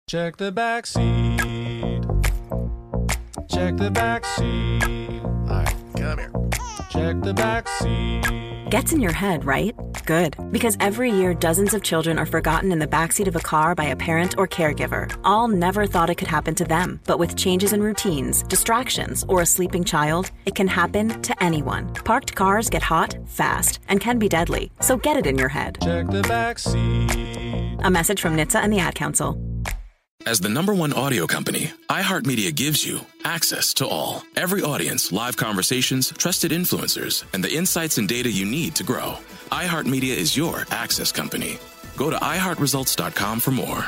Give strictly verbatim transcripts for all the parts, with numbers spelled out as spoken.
Check the back seat. Check the back seat. All right, come here. Check the back seat. Gets in your head, right? Good. Because every year, dozens of children are forgotten in the backseat of a car by a parent or caregiver. All never thought it could happen to them. But with changes in routines, distractions, or a sleeping child, it can happen to anyone. Parked cars get hot, fast, and can be deadly. So get it in your head. Check the back seat. A message from N H T S A and the Ad Council. As the number one audio company, iHeartMedia gives you access to all. Every audience, live conversations, trusted influencers, and the insights and data you need to grow. iHeartMedia is your access company. Go to i heart results dot com for more.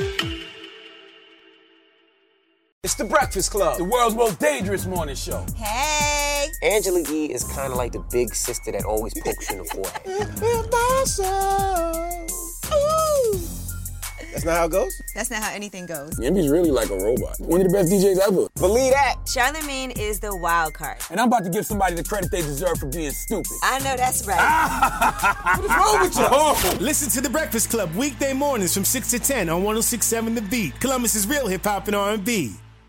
It's The Breakfast Club, the world's most dangerous morning show. Hey! Angela Yee is kind of like the big sister that always pokes you in the forehead. That's not how it goes? That's not how anything goes. Yemi's really like a robot. One of the best D Js ever. Believe that. Charlamagne is the wild card. And I'm about to give somebody the credit they deserve for being stupid. I know that's right. What is wrong with you? Oh. Listen to The Breakfast Club weekday mornings from six to ten on one oh six point seven The Beat. Columbus's real hip-hop and R and B.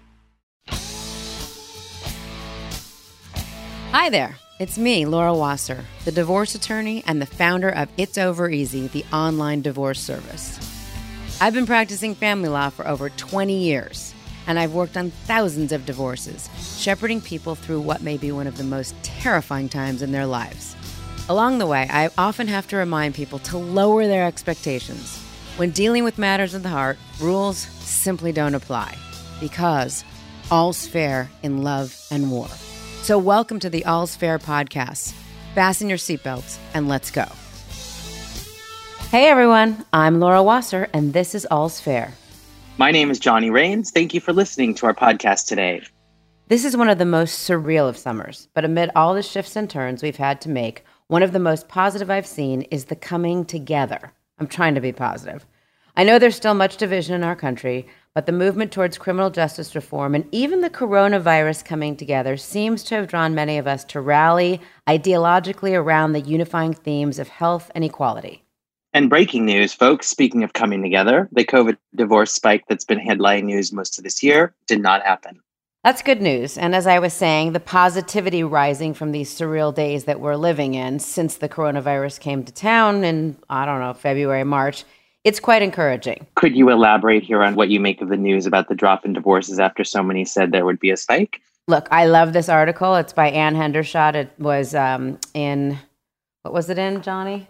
Hi there. It's me, Laura Wasser, the divorce attorney and the founder of It's Over Easy, the online divorce service. I've been practicing family law for over twenty years, and I've worked on thousands of divorces, shepherding people through what may be one of the most terrifying times in their lives. Along the way, I often have to remind people to lower their expectations. When dealing with matters of the heart, rules simply don't apply, because all's fair in love and war. So welcome to the All's Fair podcast. Fasten your seatbelts and let's go. Hey everyone, I'm Laura Wasser, and this is All's Fair. My name is Johnny Rains. Thank you for listening to our podcast today. This is one of the most surreal of summers, but amid all the shifts and turns we've had to make, one of the most positive I've seen is the coming together. I'm trying to be positive. I know there's still much division in our country, but the movement towards criminal justice reform and even the coronavirus coming together seems to have drawn many of us to rally ideologically around the unifying themes of health and equality. And breaking news, folks, speaking of coming together, the COVID divorce spike that's been headline news most of this year did not happen. That's good news. And as I was saying, the positivity rising from these surreal days that we're living in since the coronavirus came to town in, I don't know, February, March, it's quite encouraging. Could you elaborate here on what you make of the news about the drop in divorces after so many said there would be a spike? Look, I love this article. It's by Ann Hendershot. It was um, in, what was it in, Johnny?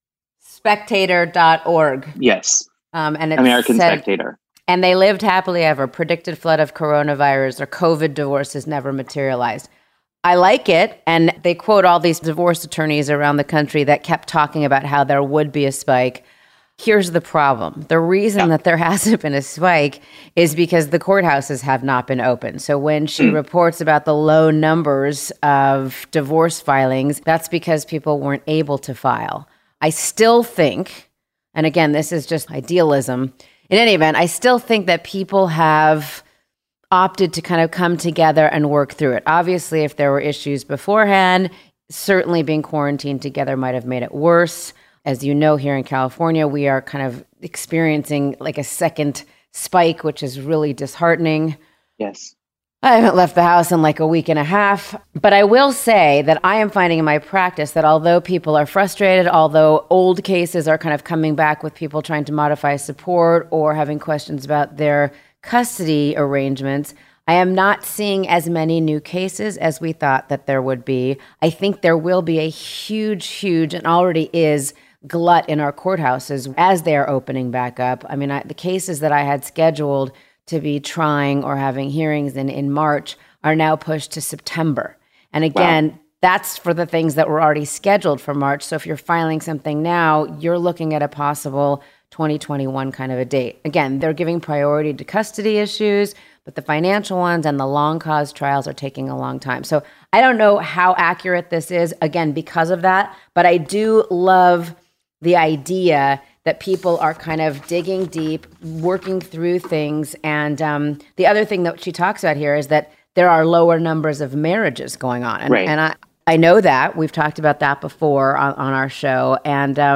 Spectator dot org. Yes. Um, and it American said, Spectator. And they lived happily ever. Predicted flood of coronavirus or COVID divorces never materialized. I like it. And they quote all these divorce attorneys around the country that kept talking about how there would be a spike. Here's the problem. The reason yeah. that there hasn't been a spike is because the courthouses have not been open. So when she mm. reports about the low numbers of divorce filings, that's because people weren't able to file. I still think, and again, this is just idealism, in any event, I still think that people have opted to kind of come together and work through it. Obviously, if there were issues beforehand, certainly being quarantined together might have made it worse. As you know, here in California, we are kind of experiencing like a second spike, which is really disheartening. Yes. I haven't left the house in like a week and a half, but I will say that I am finding in my practice that although people are frustrated, although old cases are kind of coming back with people trying to modify support or having questions about their custody arrangements, I am not seeing as many new cases as we thought that there would be. I think there will be a huge, huge, and already is, glut in our courthouses as they are opening back up. I mean, I, the cases that I had scheduled to be trying or having hearings in, in March are now pushed to September. And again, wow. that's for the things that were already scheduled for March. So if you're filing something now, you're looking at a possible twenty twenty-one kind of a date. Again, they're giving priority to custody issues, but the financial ones and the long cause trials are taking a long time. So I don't know how accurate this is, again, because of that, but I do love the idea that people are kind of digging deep, working through things. And um, the other thing that she talks about here is that there are lower numbers of marriages going on. And, right. and I, I know that. We've talked about that before on, on our show. And um,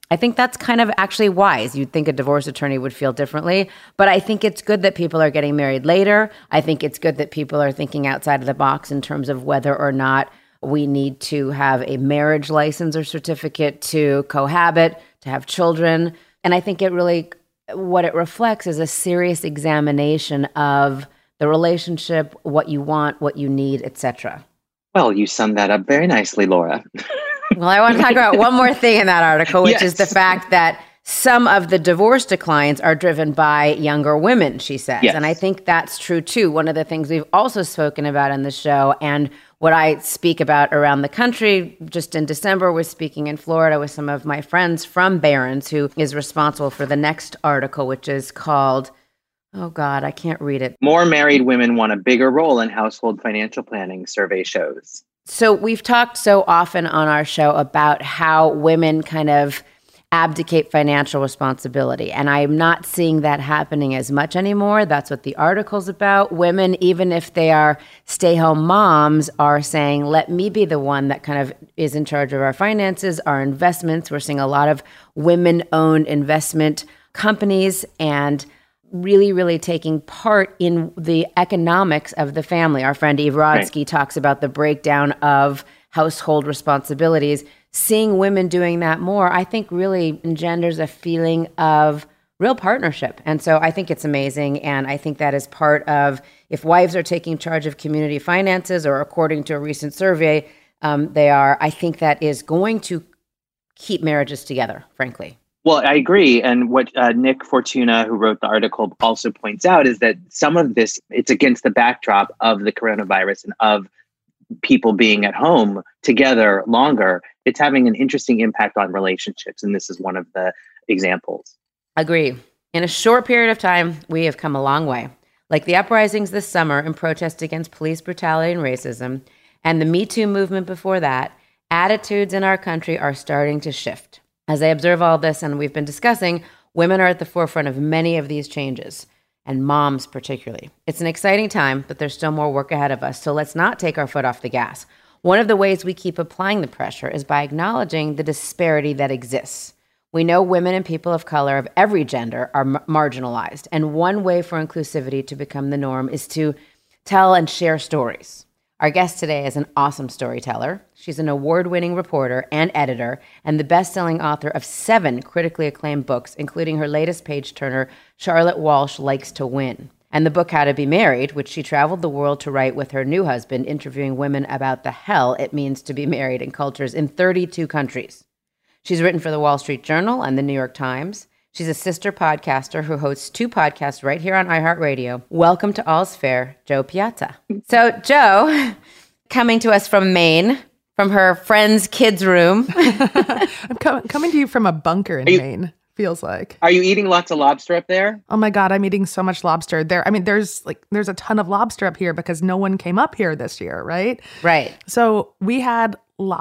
I think that's kind of actually wise. You'd think a divorce attorney would feel differently, but I think it's good that people are getting married later. I think it's good that people are thinking outside of the box in terms of whether or not we need to have a marriage license or certificate to cohabit, to have children. And I think it really, what it reflects is a serious examination of the relationship, what you want, what you need, et cetera. Well, you summed that up very nicely, Laura. Well, I want to talk about one more thing in that article, which Yes. is the fact that some of the divorce declines are driven by younger women, she says. Yes. And I think that's true, too. One of the things we've also spoken about in the show, and what I speak about around the country, just in December, was speaking in Florida with some of my friends from Barron's, who is responsible for the next article, which is called, oh God, I can't read it. More married women want a bigger role in household financial planning, survey shows. So we've talked so often on our show about how women kind of abdicate financial responsibility. And I'm not seeing that happening as much anymore. That's what the article's about. Women, even if they are stay-home moms, are saying, let me be the one that kind of is in charge of our finances, our investments. We're seeing a lot of women-owned investment companies and really, really taking part in the economics of the family. Our friend Eve Rodsky right. talks about the breakdown of household responsibilities. Seeing women doing that more, I think really engenders a feeling of real partnership. And so I think it's amazing. And I think that is part of, if wives are taking charge of community finances, or according to a recent survey, um, they are, I think that is going to keep marriages together, frankly. Well, I agree. And what uh, Nick Fortuna, who wrote the article, also points out is that some of this, it's against the backdrop of the coronavirus and of people being at home together longer. It's having an interesting impact on relationships. And this is one of the examples. Agree. In a short period of time, we have come a long way. Like the uprisings this summer in protest against police brutality and racism, and the Me Too movement before that, attitudes in our country are starting to shift. As I observe all this, and we've been discussing, women are at the forefront of many of these changes, and moms particularly. It's an exciting time, but there's still more work ahead of us, so let's not take our foot off the gas. One of the ways we keep applying the pressure is by acknowledging the disparity that exists. We know women and people of color of every gender are m- marginalized, and one way for inclusivity to become the norm is to tell and share stories. Our guest today is an awesome storyteller. She's an award-winning reporter and editor, and the best-selling author of seven critically acclaimed books, including her latest page-turner, Charlotte Walsh Likes to Win, and the book How to Be Married, which she traveled the world to write with her new husband, interviewing women about the hell it means to be married in cultures in thirty-two countries. She's written for the Wall Street Journal and the New York Times. She's a sister podcaster who hosts two podcasts right here on iHeartRadio. Welcome to All's Fair, Jo Piazza. So, Jo, coming to us from Maine, from her friend's kids' room. I'm com- coming to you from a bunker in you, Maine, feels like. Are you eating lots of lobster up there? Oh my God, I'm eating so much lobster. There, I mean, there's like, there's a ton of lobster up here because no one came up here this year, right? Right. So we had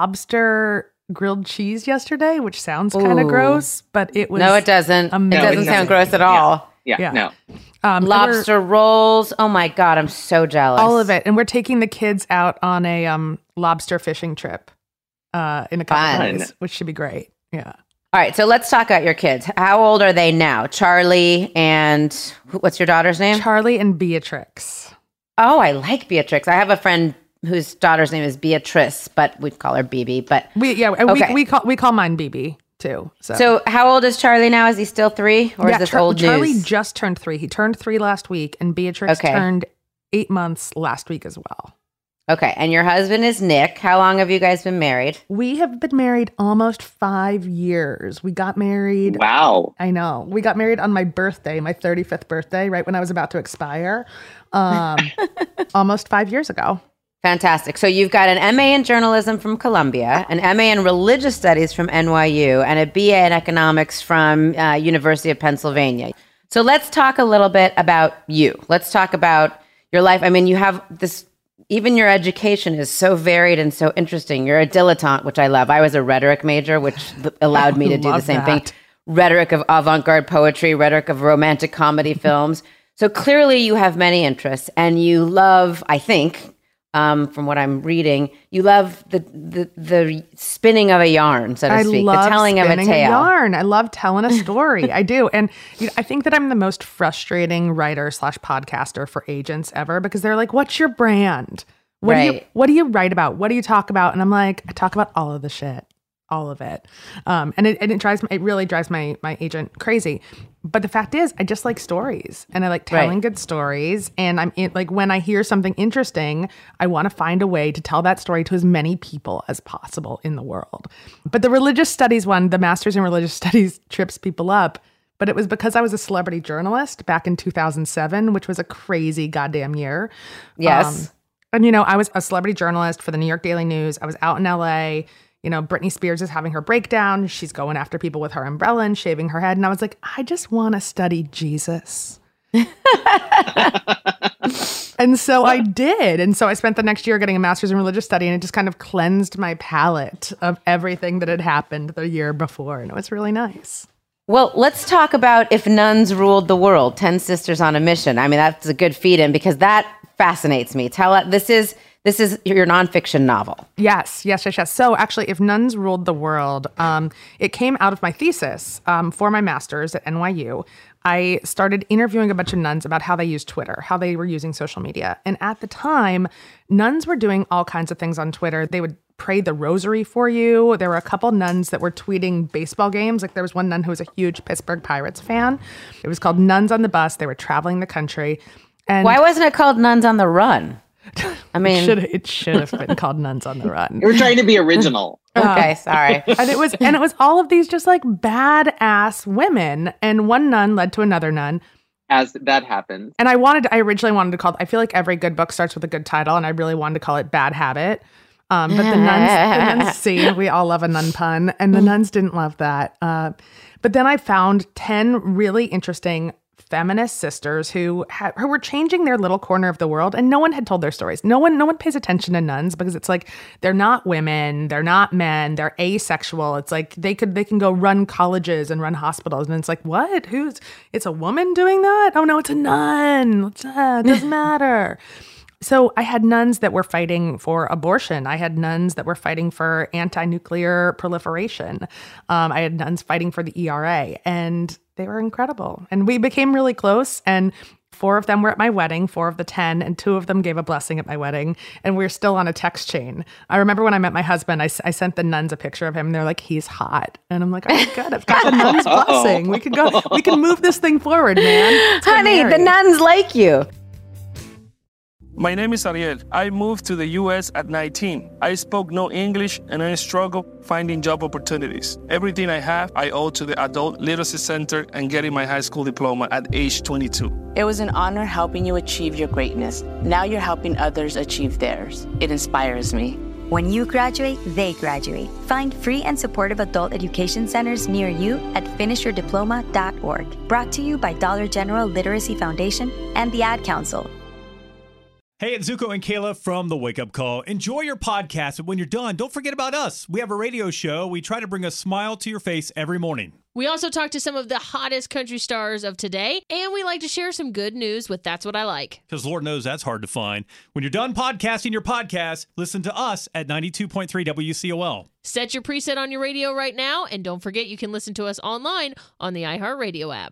lobster grilled cheese yesterday, which sounds kind of gross, but it was no, it doesn't. amazing. It doesn't sound gross at all. Yeah, yeah, Yeah. no. Um, Lobster rolls. Oh my God, I'm so jealous. all of it, and we're taking the kids out on a um, lobster fishing trip uh, in a couple Fun. of days, which should be great. Yeah. All right, so let's talk about your kids. How old are they now? Charlie and what's your daughter's name? Charlie and Beatrix. Oh, I like Beatrix. I have a friend whose daughter's name is Beatrice, but we call her B B. But We yeah Okay. we we call we call mine B B too. So, so how old is Charlie now? Is he still three, or yeah, is this Char- old Charlie news? just turned three. He turned three last week, and Beatrix Okay. turned eight months last week as well. Okay, and your husband is Nick. How long have you guys been married? We have been married almost five years. We got married. Wow. I know. We got married on my birthday, my thirty-fifth birthday, right when I was about to expire, um, almost five years ago. Fantastic. So you've got an M A in journalism from Columbia, an M A in religious studies from N Y U, and a B A in economics from uh, University of Pennsylvania. So let's talk a little bit about you. Let's talk about your life. I mean, you have this, even your education is so varied and so interesting. You're a dilettante, which I love. I was a rhetoric major, which allowed me to do the Love same that. thing. Rhetoric of avant-garde poetry, rhetoric of romantic comedy films. So clearly you have many interests, and you love, I think, Um, from what I'm reading, you love the, the the spinning of a yarn, so to I speak, love the telling of a spinning tale. yarn. I love telling a story. I do, and you know, I think that I'm the most frustrating writer slash podcaster for agents ever because they're like, "What's your brand? What do you Right. What do you write about? What do you talk about?" And I'm like, "I talk about all of the shit, all of it," um, and it and it drives it really drives my my agent crazy. But the fact is, I just like stories, and I like telling Right. good stories. And I'm in, like, when I hear something interesting, I want to find a way to tell that story to as many people as possible in the world. But the religious studies one, the master's in religious studies, trips people up. But it was because I was a celebrity journalist back in two thousand seven, which was a crazy goddamn year. Yes. Um, and, you know, I was a celebrity journalist for the New York Daily News. I was out in L A. You know, Britney Spears is having her breakdown. She's going after people with her umbrella and shaving her head. And I was like, I just want to study Jesus. And so I did. And so I spent the next year getting a master's in religious study, and it just kind of cleansed my palate of everything that had happened the year before. And it was really nice. Well, let's talk about If Nuns Ruled the World, ten Sisters on a Mission. I mean, that's a good feed-in because that fascinates me. Tell us, this is this is your nonfiction novel. Yes, yes, yes, yes. So actually, If Nuns Ruled the World, um, it came out of my thesis um, for my master's at N Y U. I started interviewing a bunch of nuns about how they use Twitter, how they were using social media. And at the time, nuns were doing all kinds of things on Twitter. They would pray the rosary for you. There were a couple nuns that were tweeting baseball games. Like there was one nun who was a huge Pittsburgh Pirates fan. It was called Nuns on the Bus. They were traveling the country. And Why wasn't it called Nuns on the Run? I mean, it should, it should have been called Nuns on the Run. We're trying to be original. Okay, sorry. and it was and it was all of these just like badass women, and one nun led to another nun. As that happens. And I wanted to, I originally wanted to call I feel like every good book starts with a good title, and I really wanted to call it Bad Habit. Um, but the nuns, the nuns see, we all love a nun pun, and the nuns didn't love that. Uh, but then I found ten really interesting feminist sisters who had, who were changing their little corner of the world, and no one had told their stories. No one, no one pays attention to nuns because it's like they're not women, they're not men, they're asexual. It's like they could they can go run colleges and run hospitals, and it's like what? Who's? It's a woman doing that? Oh no, it's a nun. It's, uh, it doesn't matter. So I had nuns that were fighting for abortion. I had nuns that were fighting for anti-nuclear proliferation. Um, I had nuns fighting for the E R A, and they were incredible. And we became really close, and four of them were at my wedding, four of the ten, and two of them gave a blessing at my wedding, and we're still on a text chain. I remember when I met my husband, I, I sent the nuns a picture of him, and they're like, he's hot. And I'm like, oh, good, I've got the nun's blessing. We can go, we can move this thing forward, man. Let's get Honey, the married. nuns like you. My name is Ariel. I moved to the U S at nineteen. I spoke no English and I struggled finding job opportunities. Everything I have, I owe to the Adult Literacy Center and getting my high school diploma at age twenty-two. It was an honor helping you achieve your greatness. Now you're helping others achieve theirs. It inspires me. When you graduate, they graduate. Find free and supportive adult education centers near you at finish your diploma dot org. Brought to you by Dollar General Literacy Foundation and the Ad Council. Hey, it's Zuko and Kayla from The Wake Up Call. Enjoy your podcast, but when you're done, don't forget about us. We have a radio show. We try to bring a smile to your face every morning. We also talk to some of the hottest country stars of today, and we like to share some good news with That's What I Like. Because Lord knows that's hard to find. When you're done podcasting your podcast, listen to us at ninety-two point three W C O L. Set your preset on your radio right now, and don't forget you can listen to us online on the iHeartRadio app.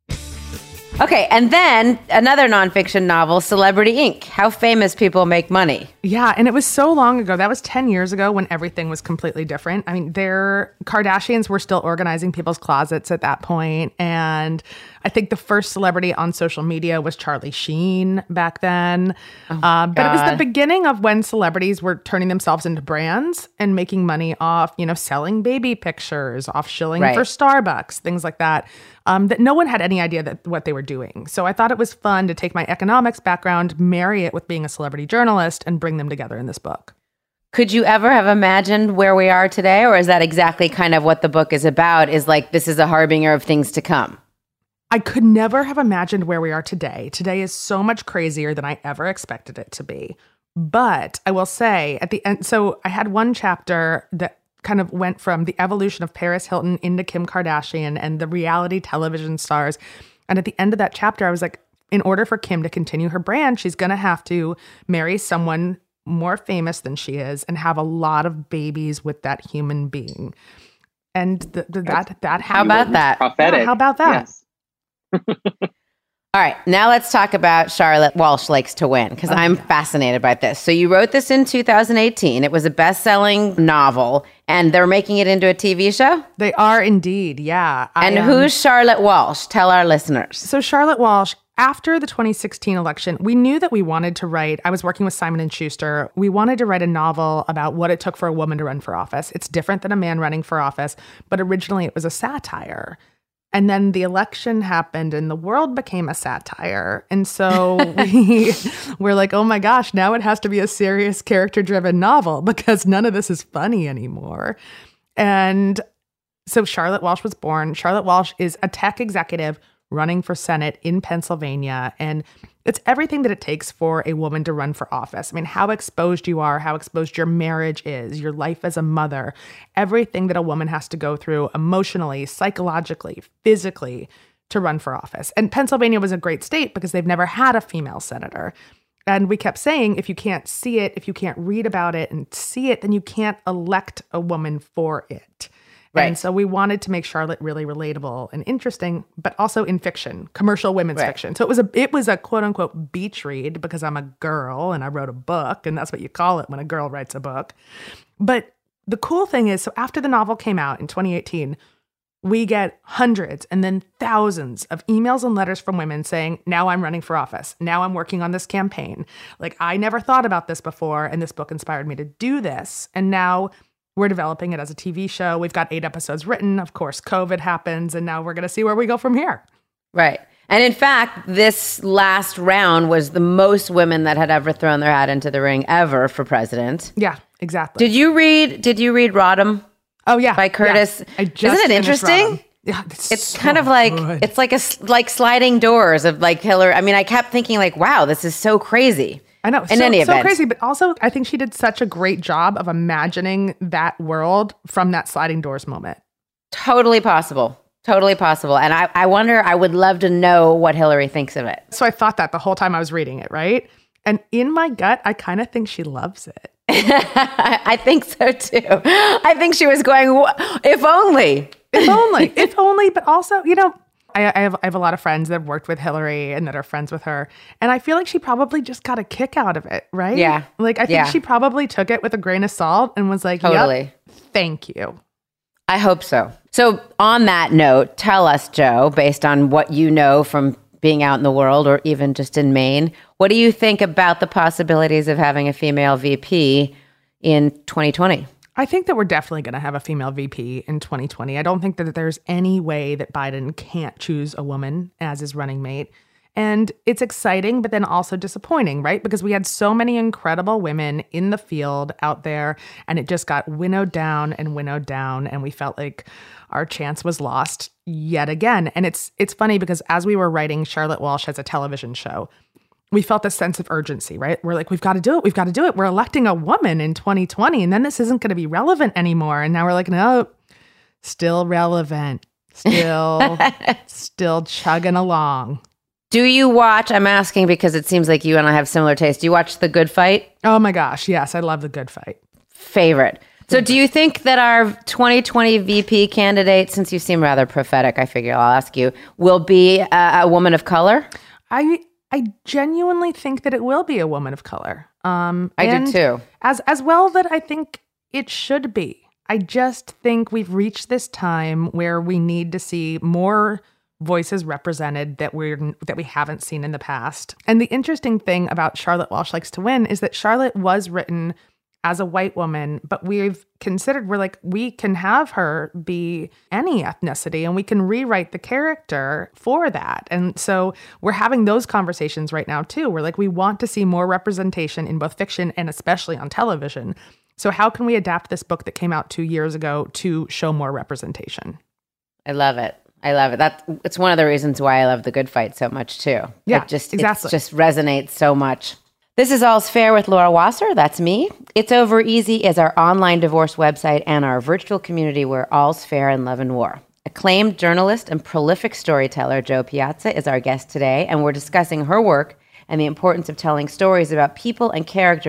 Okay, and then another nonfiction novel, Celebrity Incorporated. How famous people make money. Yeah, and it was so long ago. That was ten years ago when everything was completely different. I mean, their Kardashians were still organizing people's closets at that point, and I think the first celebrity on social media was Charlie Sheen back then. Oh, uh, but it was the beginning of when celebrities were turning themselves into brands and making money off, you know, selling baby pictures, off shilling Right. for Starbucks, things like that. Um, that no one had any idea that what they were doing. So I thought it was fun to take my economics background, marry it with being a celebrity journalist, and bring them together in this book. Could you ever have imagined where we are today? Or is that exactly kind of what the book is about? Is like, this is a harbinger of things to come? I could never have imagined where we are today. Today is so much crazier than I ever expected it to be. But I will say at the end, so I had one chapter that kind of went from the evolution of Paris Hilton into Kim Kardashian and the reality television stars. And at the end of that chapter, I was like, in order for Kim to continue her brand, she's going to have to marry someone more famous than she is and have a lot of babies with that human being. And th- th- that that How about that? Prophetic. Yeah, how about that? Yes. All right, now let's talk about Charlotte Walsh Likes to Win, because Oh, I'm yeah. fascinated by this. So you wrote this in two thousand eighteen. It was a best-selling novel, and they're making it into a T V show? They are indeed, yeah. I, And um, who's Charlotte Walsh? Tell our listeners. So Charlotte Walsh, after the twenty sixteen election, we knew that we wanted to write, I was working with Simon and Schuster, we wanted to write a novel about what it took for a woman to run for office. It's different than a man running for office, but originally it was a satire. And then the election happened and the world became a satire. And so we were like, oh my gosh, now it has to be a serious character-driven novel because none of this is funny anymore. And so Charlotte Walsh was born. Charlotte Walsh is a tech executive running for Senate in Pennsylvania. And it's everything that it takes for a woman to run for office. I mean, how exposed you are, how exposed your marriage is, your life as a mother, everything that a woman has to go through emotionally, psychologically, physically to run for office. And Pennsylvania was a great state because they've never had a female senator. And we kept saying, if you can't see it, if you can't read about it and see it, then you can't elect a woman for it. Right. And so we wanted to make Charlotte really relatable and interesting, but also in fiction, commercial women's Right. fiction. So it was a it was a quote unquote beach read because I'm a girl and I wrote a book, and that's what you call it when a girl writes a book. But the cool thing is, so after the novel came out in twenty eighteen, we get hundreds and then thousands of emails and letters from women saying, now I'm running for office. Now I'm working on this campaign. Like, I never thought about this before, and this book inspired me to do this. And now we're developing it as a T V show. We've got eight episodes written. Of course, COVID happens, and now we're going to see where we go from here. Right. And in fact, this last round was the most women that had ever thrown their hat into the ring ever for president. Yeah, exactly. Did you read, did you read Rodham? Oh, yeah. By Curtis. Yeah. I just Isn't it finished interesting? Rodham. Yeah, it's, It's so kind of like, good. it's like a, s- like sliding doors of like Hillary. I mean, I kept thinking like, wow, this is so crazy. I know. In so, any so event. crazy, but also I think she did such a great job of imagining that world from that sliding doors moment. Totally possible. Totally possible. And I, I wonder, I would love to know what Hillary thinks of it. So I thought that the whole time I was reading it, right? And in my gut, I kind of think she loves it. I think so too. I think she was going, "Wh- if only. If only, if only, but also, you know, I, I have I have a lot of friends that have worked with Hillary and that are friends with her. And I feel like she probably just got a kick out of it, right? Yeah. Like, I think Yeah. she probably took it with a grain of salt and was like, Totally. yep, thank you. I hope so. So on that note, tell us, Joe, based on what you know from being out in the world or even just in Maine, what do you think about the possibilities of having a female V P in twenty twenty? I think that we're definitely going to have a female V P in twenty twenty. I don't think that there's any way that Biden can't choose a woman as his running mate. And it's exciting, but then also disappointing, right? Because we had so many incredible women in the field out there, and it just got winnowed down and winnowed down, and we felt like our chance was lost yet again. And it's it's funny because as we were writing Charlotte Walsh as a television show, we felt a sense of urgency, right? We're like, we've got to do it. We've got to do it. We're electing a woman in twenty twenty, and then this isn't going to be relevant anymore. And now we're like, no, still relevant, still, still chugging along. Do you watch, I'm asking because it seems like you and I have similar taste. Do you watch The Good Fight? Oh my gosh, yes, I love The Good Fight. Favorite. So do you think that our twenty twenty V P candidate, since you seem rather prophetic, I figure I'll ask you, will be a, a woman of color? I I genuinely think that it will be a woman of color. Um, I do and too. As as well that I think it should be. I just think we've reached this time where we need to see more voices represented that we're that we haven't seen in the past. And the interesting thing about Charlotte Walsh Likes to Win is that Charlotte was written as a white woman, but we've considered, we're like, we can have her be any ethnicity and we can rewrite the character for that. And so we're having those conversations right now too. We're like, we want to see more representation in both fiction and especially on television. So how can we adapt this book that came out two years ago to show more representation? I love it. I love it. That it's one of the reasons why I love The Good Fight so much too. Yeah, it just, exactly. It just resonates so much. This is All's Fair with Laura Wasser. That's me. It's Over Easy is our online divorce website and our virtual community where all's fair in love and war. Acclaimed journalist and prolific storyteller Jo Piazza is our guest today, and we're discussing her work and the importance of telling stories about people and characters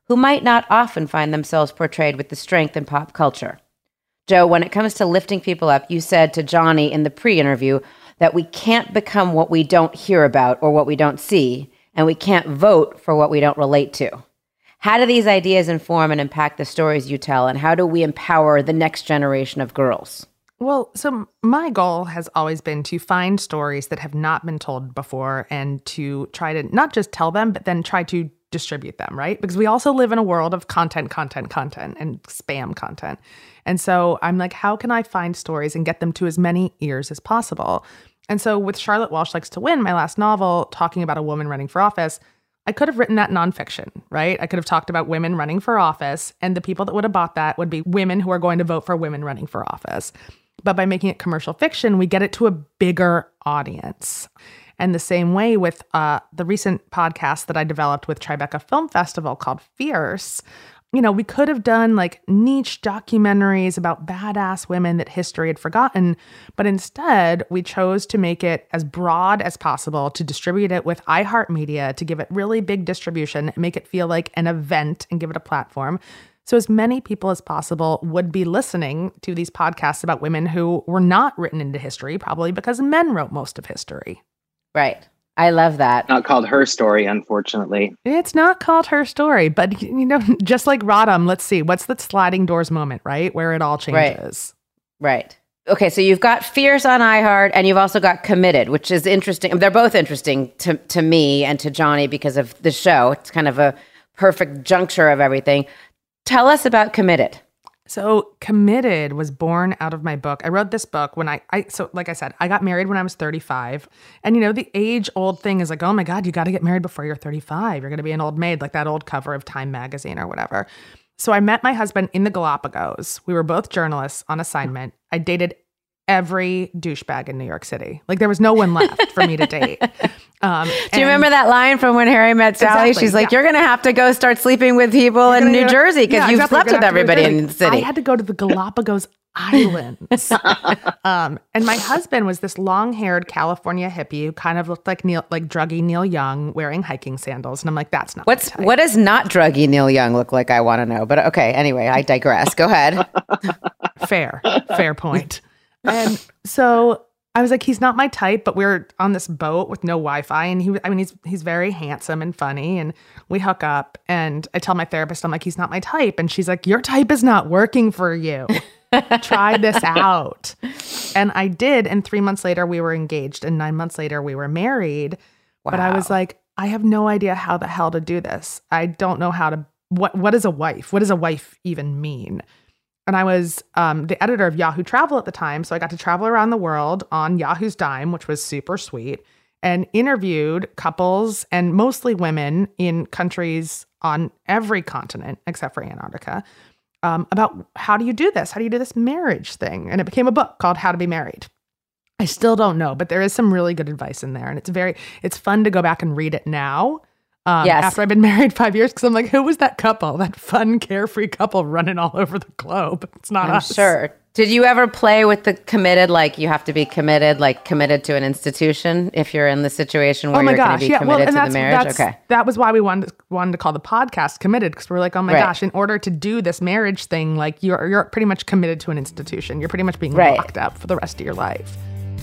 who might not often find themselves portrayed with the strength in pop culture. Joe, when it comes to lifting people up, you said to Johnny in the pre-interview that we can't become what we don't hear about or what we don't see, and we can't vote for what we don't relate to. How do these ideas inform and impact the stories you tell, and how do we empower the next generation of girls? Well, so my goal has always been to find stories that have not been told before and to try to not just tell them, but then try to distribute them, right? Because we also live in a world of content, content, content, and spam content. And so I'm like, how can I find stories and get them to as many ears as possible? And so with Charlotte Walsh Likes to Win, my last novel, talking about a woman running for office, I could have written that nonfiction, right? I could have talked about women running for office, and the people that would have bought that would be women who are going to vote for women running for office. But by making it commercial fiction, we get it to a bigger audience. And the same way with uh, the recent podcast that I developed with Tribeca Film Festival called Fierce, you know, we could have done like niche documentaries about badass women that history had forgotten, but instead we chose to make it as broad as possible, to distribute it with iHeartMedia, to give it really big distribution, make it feel like an event and give it a platform. So as many people as possible would be listening to these podcasts about women who were not written into history, probably because men wrote most of history. Right. I love that. Not called Her Story, unfortunately. It's not called Her Story, but, you know, just like Rodham, let's see, what's the sliding doors moment, right? Where it all changes. Right. Right. Okay, so you've got Fierce on iHeart, and you've also got Committed, which is interesting. They're both interesting to, to me and to Johnny because of the show. It's kind of a perfect juncture of everything. Tell us about Committed. So Committed was born out of my book. I wrote this book when I, I, so like I said, I got married when I was thirty-five. And, you know, the age old thing is like, oh my God, you got to get married before you're thirty-five. You're going to be an old maid, like that old cover of Time magazine or whatever. So I met my husband in the Galapagos. We were both journalists on assignment. I dated every douchebag in New York City. Like there was no one left for me to date. Um, Do you remember that line from When Harry Met Sally? Exactly, She's like, yeah. you're going to have to go start sleeping with people You're in gonna New go- Jersey because Yeah, you've exactly. slept You're with gonna have to go everybody to in Jersey. the city. I had to go to the Galapagos Islands. um, and my husband was this long-haired California hippie who kind of looked like Neil, like druggy Neil Young wearing hiking sandals. And I'm like, that's not What's What does not druggy Neil Young look like? I want to know. But okay, anyway, I digress. Go ahead. Fair, fair point. And so I was like, he's not my type, but we're on this boat with no Wi-Fi. And he, I mean, he's, he's very handsome and funny. And we hook up and I tell my therapist, I'm like, he's not my type. And she's like, your type is not working for you. Try this out. And I did. And three months later, we were engaged. And nine months later, we were married. Wow. But I was like, I have no idea how the hell to do this. I don't know how to, what, what is a wife? What does a wife even mean? And I was um, the editor of Yahoo Travel at the time, so I got to travel around the world on Yahoo's dime, which was super sweet, and interviewed couples and mostly women in countries on every continent except for Antarctica um, about how do you do this? How do you do this marriage thing? And it became a book called How to Be Married. I still don't know, but there is some really good advice in there, and it's very it's fun to go back and read it now. Um, yes. After I've been married five years, because I'm like, who was that couple? That fun, carefree couple running all over the globe. It's not I'm us. sure. Did you ever play with the committed, like you have to be committed, like committed to an institution if you're in the situation where oh my you're going gosh, to be yeah. committed well, and to that's, the marriage? That's, okay. That was why we wanted, wanted to call the podcast Committed, because we're like, oh my Right. gosh, in order to do this marriage thing, like you're you're pretty much committed to an institution. You're pretty much being Right. locked up for the rest of your life.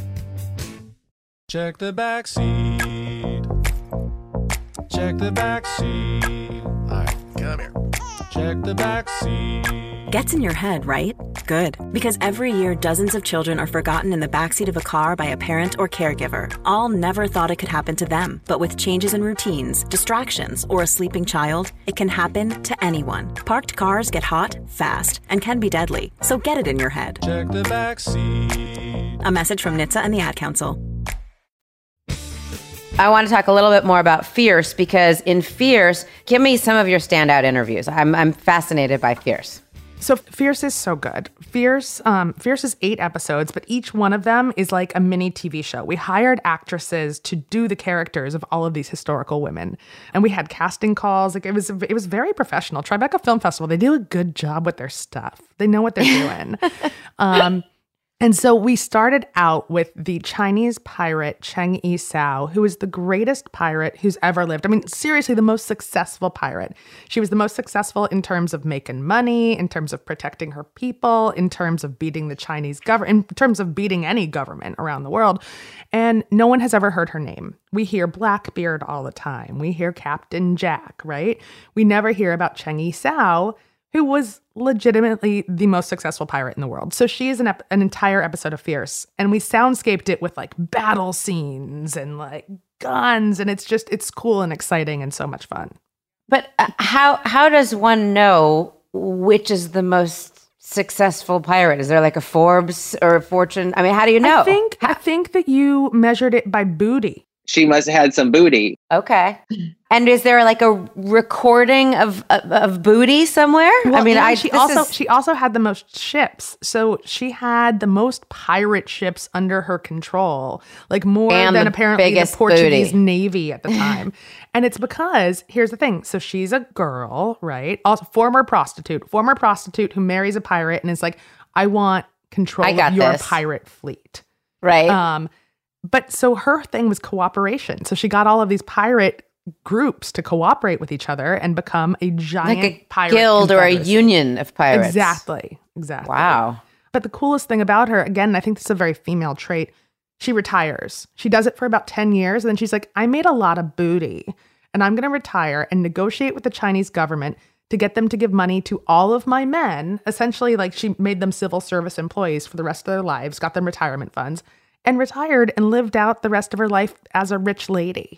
Check the back seat. Check the back seat. All right, come here. Check the back seat. Gets in your head, right? Good. Because every year, dozens of children are forgotten in the backseat of a car by a parent or caregiver. All never thought it could happen to them. But with changes in routines, distractions, or a sleeping child, it can happen to anyone. Parked cars get hot, fast, and can be deadly. So get it in your head. Check the back seat. A message from N H T S A and the Ad Council. I want to talk a little bit more about Fierce because in Fierce, give me some of your standout interviews. I'm I'm fascinated by Fierce. So Fierce is so good. Fierce, um, Fierce is eight episodes, but each one of them is like a mini T V show. We hired actresses to do the characters of all of these historical women, and we had casting calls. Like it was, it was very professional. Tribeca Film Festival, they do a good job with their stuff. They know what they're doing. um, And so we started out with the Chinese pirate Cheng Yi Sao, who is the greatest pirate who's ever lived. I mean, seriously, the most successful pirate. She was the most successful in terms of making money, in terms of protecting her people, in terms of beating the Chinese government, in terms of beating any government around the world. And no one has ever heard her name. We hear Blackbeard all the time. We hear Captain Jack, right? We never hear about Cheng Yi Sao, who was legitimately the most successful pirate in the world. So she is an, ep- an entire episode of Fierce. And we soundscaped it with like battle scenes and like guns. And it's just, it's cool and exciting and so much fun. But uh, how how does one know which is the most successful pirate? Is there like a Forbes or a Fortune? I mean, how do you know? I think, I think that you measured it by booty. She must have had some booty. Okay. And is there like a recording of of, of booty somewhere? Well, I mean, yeah, I she this also is- she also had the most ships. So she had the most pirate ships under her control, like more And than the apparently the biggest Portuguese booty. Navy at the time. And it's because here's the thing. So she's a girl, right? Also former prostitute, former prostitute who marries a pirate and is like, I want control I got of your this. pirate fleet. right? Um, but so her thing was cooperation. So she got all of these pirate groups to cooperate with each other and become a giant like a pirate guild or a confederacy. union of pirates. Exactly. Exactly. Wow. But the coolest thing about her, again, I think this is a very female trait. She retires. She does it for about ten years. And then she's like, I made a lot of booty and I'm going to retire and negotiate with the Chinese government to get them to give money to all of my men. Essentially, like she made them civil service employees for the rest of their lives, got them retirement funds, and retired and lived out the rest of her life as a rich lady.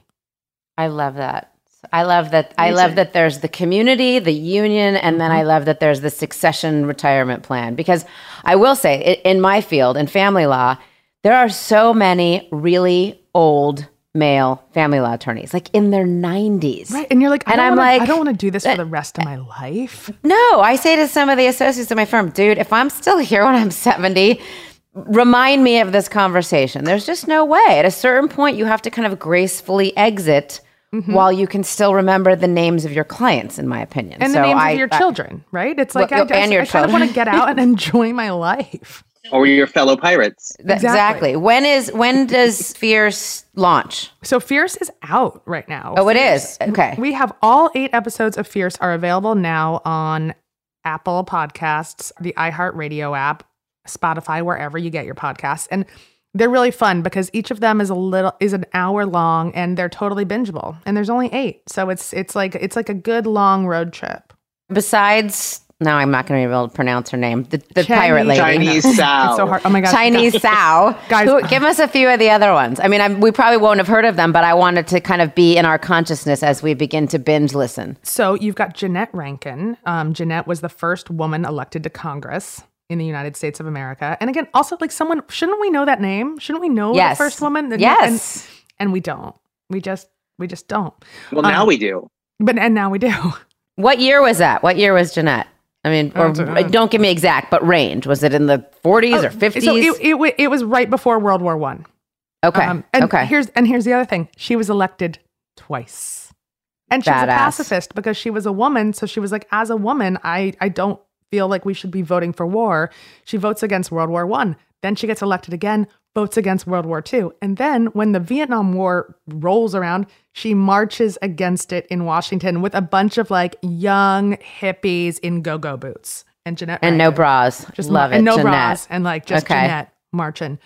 I love that. I love that. I love that there's the community, the union, and then I love that there's the succession retirement plan. Because I will say, i- in my field, in family law, there are so many really old male family law attorneys, like in their nineties. Right. And you're like, I and don't I'm wanna, like, I don't want to do this for the rest of my life. No, I say to some of the associates in my firm, dude, if I'm still here when I'm seventy, remind me of this conversation. There's just no way. At a certain point, you have to kind of gracefully exit Mhm. while you can still remember the names of your clients, in my opinion. And so the names I, of your I- children, right? It's like, Well, I, just, and your I kind of children. want to get out and enjoy my life. Or your fellow pirates. Th- exactly. When is when does Fierce launch? So Fierce is out right now. Oh, it Fierce. is? Okay. We have all eight episodes of Fierce are available now on Apple Podcasts, the iHeartRadio app, Spotify, wherever you get your podcasts. And they're really fun because each of them is a little is an hour long and they're totally bingeable. And there's only eight. So it's it's like it's like a good long road trip. Besides, no, I'm not going to be able to pronounce her name. The, the Chinese- pirate lady. Chinese Sao. It's so hard. Oh my god. Chinese Sao. Guys- Who- give us a few of the other ones. I mean, I'm, we probably won't have heard of them, but I wanted to kind of be in our consciousness as we begin to binge listen. So you've got Jeanette Rankin. Um, Jeanette was the first woman elected to Congress in the United States of America. And again, also like someone, shouldn't we know that name? Shouldn't we know Yes. the first woman? And- Yes. And, and we don't. We just, we just don't. Well, now Um, we do. But, and now we do. What year was that? What year was Jeanette? I mean, or Oh, it's, uh, don't give me exact, but range. Was it in the forties or Oh, fifties? So it, it, wa- it was right before World War One. okay. Um, and okay. Here's, and here's the other thing. She was elected twice. And she was a Badass. pacifist because she was a woman. So she was like, as a woman, I, I don't feel like we should be voting for war. She votes against World War One. Then she gets elected again, votes against World War Two. And then when the Vietnam War rolls around, she marches against it in Washington with a bunch of like young hippies in go-go boots. And Jeanette and no Rankin. bras. Just Love and it. no Jeanette. bras and like just Okay. Jeanette marching.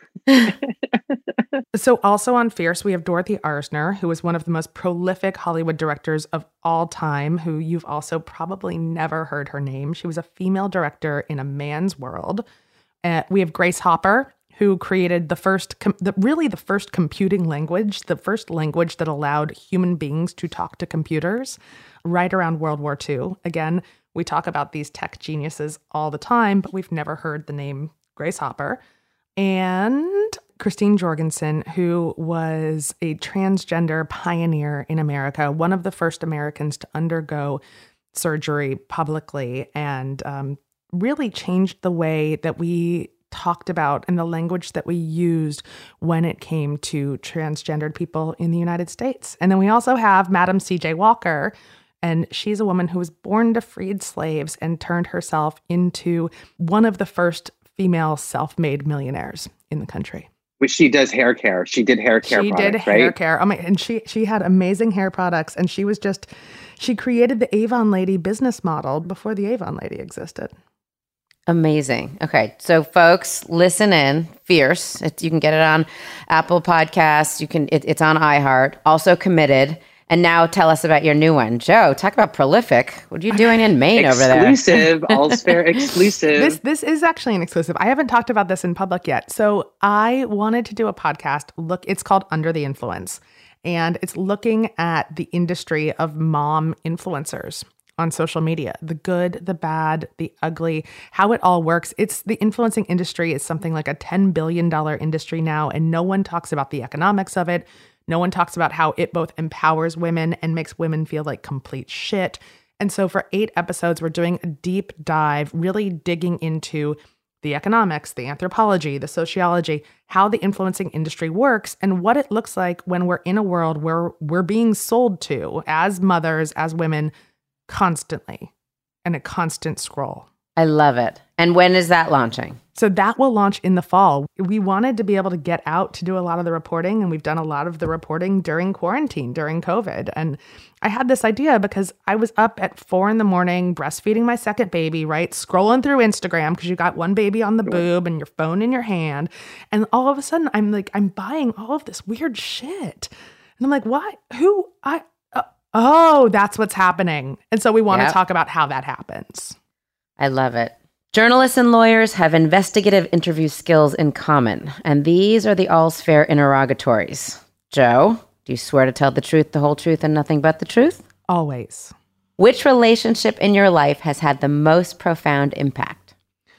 So also on Fierce, we have Dorothy Arzner, who is one of the most prolific Hollywood directors of all time, who you've also probably never heard her name. She was a female director in a man's world. Uh, we have Grace Hopper, who created the first, com- the, really the first computing language, the first language that allowed human beings to talk to computers right around World War Two. Again, we talk about these tech geniuses all the time, but we've never heard the name Grace Hopper. And Christine Jorgensen, who was a transgender pioneer in America, one of the first Americans to undergo surgery publicly, and um, really changed the way that we talked about and the language that we used when it came to transgendered people in the United States. And then we also have Madam C J Walker, and she's a woman who was born to freed slaves and turned herself into one of the first female self-made millionaires in the country. Which she does hair care. She did hair care. She products, did hair right? care. Oh my, and she she had amazing hair products, and she was just she created the Avon Lady business model before the Avon Lady existed. Amazing. Okay, so folks, listen in. Fierce. It's, you can get it on Apple Podcasts. You can. It, it's on iHeart. Also Committed. And now tell us about your new one. Joe, talk about prolific. What are you doing in Maine over there? Exclusive. All's Fair exclusive. This this is actually an exclusive. I haven't talked about this in public yet. So I wanted to do a podcast. Look, it's called Under the Influence. And it's looking at the industry of mom influencers on social media, the good, the bad, the ugly, how it all works. It's the influencing industry is something like a ten billion dollars industry now, and no one talks about the economics of it. No one talks about how it both empowers women and makes women feel like complete shit. And so for eight episodes, we're doing a deep dive, really digging into the economics, the anthropology, the sociology, how the influencing industry works, and what it looks like when we're in a world where we're being sold to as mothers, as women, constantly, and a constant scroll. I love it. And when is that launching? So that will launch in the fall. We wanted to be able to get out to do a lot of the reporting, and we've done a lot of the reporting during quarantine, during COVID. And I had this idea because I was up at four in the morning breastfeeding my second baby, right? Scrolling through Instagram because you got one baby on the boob and your phone in your hand. And all of a sudden I'm like, I'm buying all of this weird shit. And I'm like, why? Who? I, uh, oh, that's what's happening. And so we want Yep. to talk about how that happens. I love it. Journalists and lawyers have investigative interview skills in common, and these are the All's Fair interrogatories. Joe, do you swear to tell the truth, the whole truth, and nothing but the truth? Always. Which relationship in your life has had the most profound impact?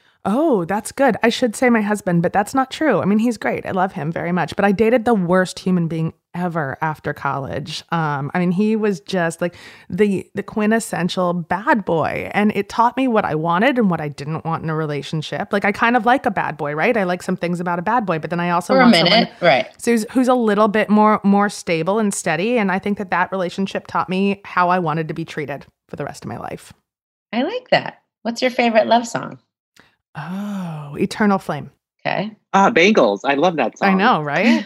Oh, that's good. I should say my husband, but that's not true. I mean, he's great. I love him very much. But I dated the worst human being ever after college. Um, I mean, he was just like the the quintessential bad boy. And it taught me what I wanted and what I didn't want in a relationship. Like, I kind of like a bad boy, right? I like some things about a bad boy, but then I also For a want minute, someone right. so who's, who's a little bit more more stable and steady. And I think that that relationship taught me how I wanted to be treated for the rest of my life. I like that. What's your favorite love song? Oh, Eternal Flame. Okay. Ah, Bangles. I love that song. I know, right?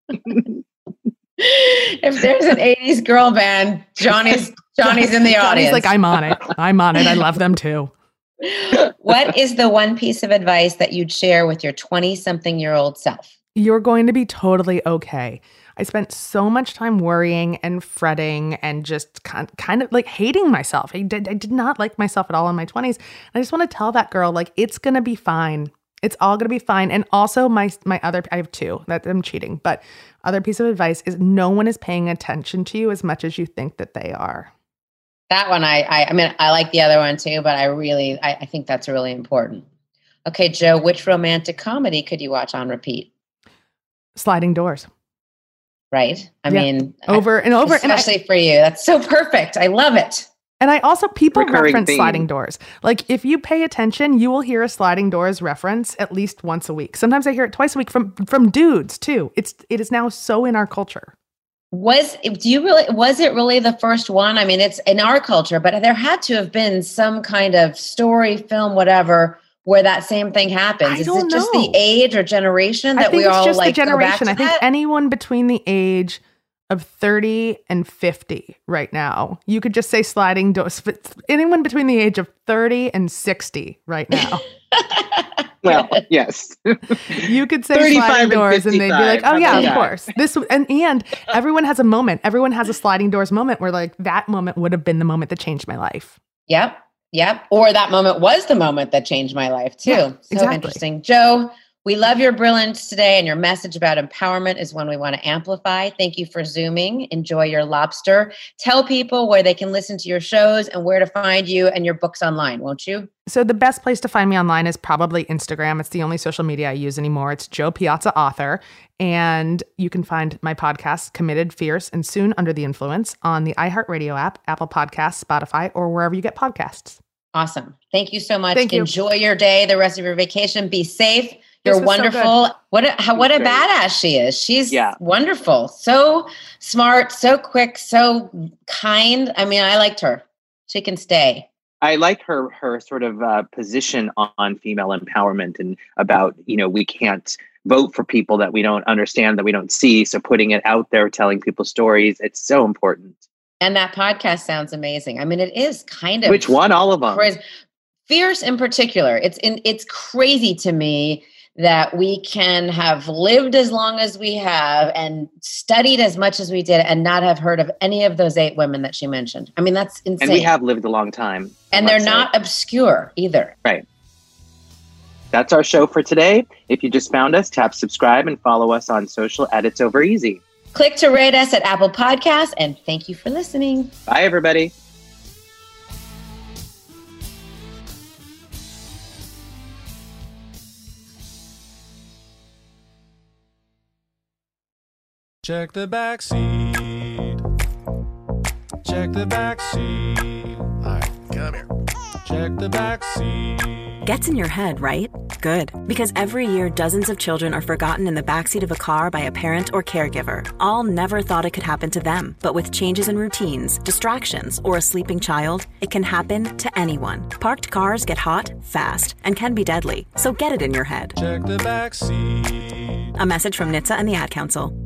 If there's an eighties girl band, Johnny's Johnny's in the Johnny's audience. like, I'm on it. I'm on it. I love them too. What is the one piece of advice that you'd share with your twenty-something-year-old self? You're going to be totally okay. I spent so much time worrying and fretting and just kind kind of like hating myself. I did, I did not like myself at all in my twenties. And I just want to tell that girl, like, it's going to be fine. It's all going to be fine. And also my my other, I have two that I'm cheating, but other piece of advice is no one is paying attention to you as much as you think that they are. That one, I, I, I mean, I like the other one too, but I really, I, I think that's really important. Okay, Joe, which romantic comedy could you watch on repeat? Sliding Doors. Right? I Yeah. mean, Over and over. And I- especially for you. That's so perfect. I love it. And I also, people Recurring reference theme. sliding doors. Like, if you pay attention, you will hear a sliding doors reference at least once a week. Sometimes I hear it twice a week from from dudes too. It's it is now so in our culture. Was do you really was it really the first one? I mean, it's in our culture, but there had to have been some kind of story, film, whatever, where that same thing happens. I Is don't it just know. the age or generation that I think we it's all just like the go back generation. to I think that? anyone between the age of thirty and fifty right now, you could just say sliding doors. Anyone between the age of thirty and sixty right now, Well, yes. you could say thirty-five sliding and doors and they'd be like, fifty-five. oh yeah, How of about course. This and and everyone has a moment. Everyone has a sliding doors moment where like that moment would have been the moment that changed my life. Yep. Yep. Or that moment was the moment that changed my life too. Yeah, so exactly. interesting. Joe, we love your brilliance today, and your message about empowerment is one we want to amplify. Thank you for Zooming. Enjoy your lobster. Tell people where they can listen to your shows and where to find you and your books online, won't you? So the best place to find me online is probably Instagram. It's the only social media I use anymore. It's Joe Piazza Author. And you can find my podcast, Committed, Fierce, and Soon Under the Influence on the iHeartRadio app, Apple Podcasts, Spotify, or wherever you get podcasts. Awesome. Thank you so much. Thank you. Enjoy your day, the rest of your vacation. Be safe. This You're was so wonderful. what a, how, what a great. badass she is. She's Yeah. wonderful. So smart, so quick, so kind. I mean, I liked her. She can stay. I like her her sort of uh, position on female empowerment and about, you know, we can't vote for people that we don't understand, that we don't see. So putting it out there, telling people stories, it's so important. And that podcast sounds amazing. I mean, it is kind of which one? All of them. Crazy. Fierce in particular. It's in, it's crazy to me that we can have lived as long as we have and studied as much as we did and not have heard of any of those eight women that she mentioned. I mean, that's insane. And we have lived a long time. And they're not say. obscure either. Right. That's our show for today. If you just found us, tap subscribe and follow us on social at It's Over Easy. Click to rate us at Apple Podcasts, and thank you for listening. Bye, everybody. Check the back seat. Check the back seat. All right, come here. Check the back seat. Gets in your head, right? Good. Because every year, dozens of children are forgotten in the backseat of a car by a parent or caregiver. All never thought it could happen to them. But with changes in routines, distractions, or a sleeping child, it can happen to anyone. Parked cars get hot, fast, and can be deadly. So get it in your head. Check the back seat. A message from N H T S A and the Ad Council.